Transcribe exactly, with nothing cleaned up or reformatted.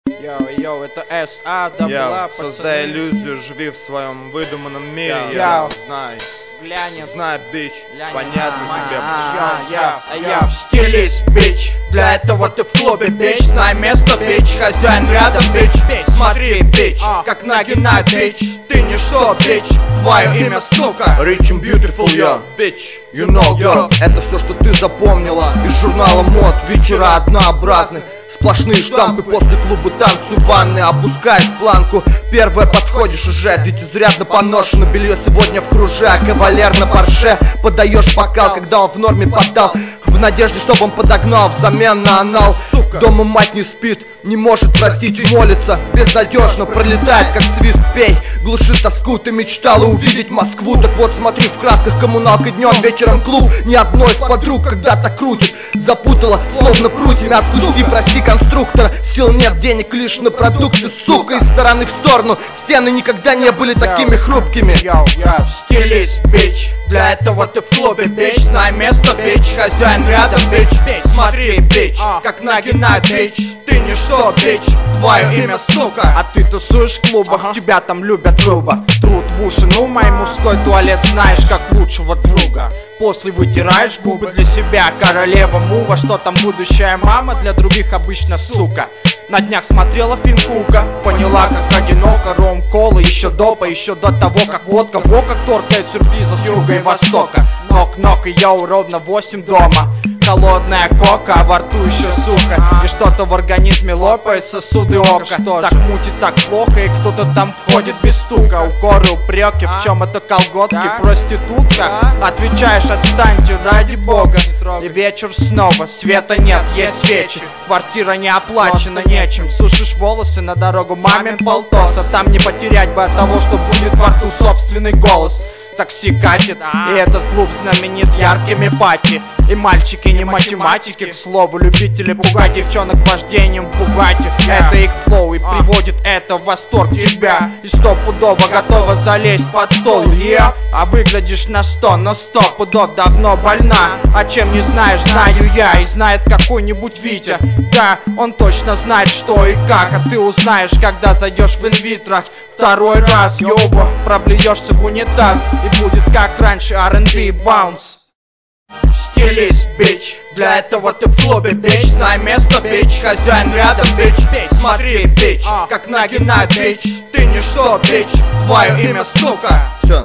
Йоу, йоу, это эс а, да была, создай иллюзию, живи в своем выдуманном мире, Йоу. я Йоу. знай. глянец. Знай, бич, Глянец. понятно А, тебе. а, а, а, я. Стилист, бич, для этого ты в клубе, бич. Знай место, бич, хозяин рядом, бич. Смотри, бич, А. как нагинай, бич. Ты ничто, бич, твое имя, сука. Rich and beautiful, yo, bitch, you know, yo. Это все, что ты запомнила из журнала мод. Вечера однообразны, сплошные штампы. После клуба танцуй в ванной, опускаешь планку. Первое подходишь уже, ведь изрядно поношено. Белье сегодня в круже, а кавалер на парше. Подаешь бокал, когда он в норме поддал, в надежде, чтобы он подогнал взамен на анал. Дома мать не спит, не может простить, молится безнадежно, пролетает как свист. Пей, глуши тоску, ты мечтала увидеть Москву. Так вот смотри, в красках коммуналка днем, вечером клуб. Ни одной из подруг когда-то крутит, запутала, словно прутьями. Отпусти, прости конструктора, сил нет, денег лишь на продукты. Сука, из стороны в сторону, стены никогда не были такими хрупкими. Йоу, йоу. Стилист, бич, для этого ты в клубе, бич. Знай место, бич, хозяин рядом, бич. Смотри, бич, А. как нагинай, бич. Ты ничто, бич, твое имя, сука. А ты тусуешь в клубах, Ага. тебя там любят грубо. Труд в уши, ну мой мужской туалет знаешь как лучшего друга. После вытираешь губы для себя, королева мува. Что там будущая мама, для других обычно сука. На днях смотрела фильм Кука, поняла как одиноко. Ром, кола, еще допа, еще до того как водка. Во как торкает сюрпризы с юга и востока. Нок-нок, и йоу, ровно восемь дома. Холодная кока, а во рту еще сука. И что-то в организме лопается, суды ока. Что Так же? мутит, так плохо, и кто-то там входит без стука. Укоры, упреки, в чем это колготки, Да? проститутка. Отвечаешь, отстаньте, ради бога. И вечер снова, света нет, есть свечи. Квартира не оплачена нечем. Сушишь волосы на дорогу мамин полтос. А там не потерять бы от того, что будет во рту собственный голос. Такси катит, и этот клуб знаменит яркими пати. И мальчики не математики, к слову, любители пугать девчонок вождением в Бугатти. Это их флоу и приводит это в восторг тебя. И стопудово готова залезть под стол, yeah. А выглядишь на сто, но сто пудов давно больна. А чем не знаешь, знаю я, и знает какой-нибудь Витя. Да, он точно знает что и как, а ты узнаешь, когда зайдешь в инвитро. Второй раз, ёба, проблюешься в унитаз, и будет как раньше ар энд би баунс. Стилист, бич, для этого ты в клубе, бич. Знай место, бич, хозяин рядом, бич. Смотри, бич, А. как нагинай, бич. Ты ничто, бич, твое имя, сука.